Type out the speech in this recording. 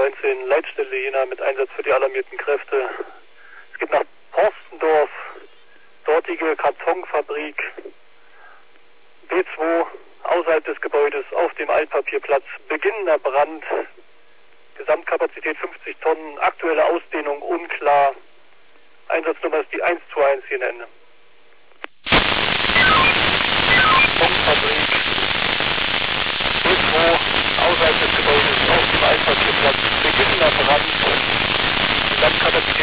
19, Leitstelle Jena mit Einsatz für die alarmierten Kräfte. Es geht nach Porstendorf, dortige Kartonfabrik, B2, außerhalb des Gebäudes auf dem Altpapierplatz, beginnender Brand, Gesamtkapazität 50 Tonnen, aktuelle Ausdehnung unklar, Einsatznummer ist die 121 hier in Ende. Kartonfabrik, B2, außerhalb des Gebäudes auf dem Altpapierplatz, beginnender Brand, Gesamtkapazität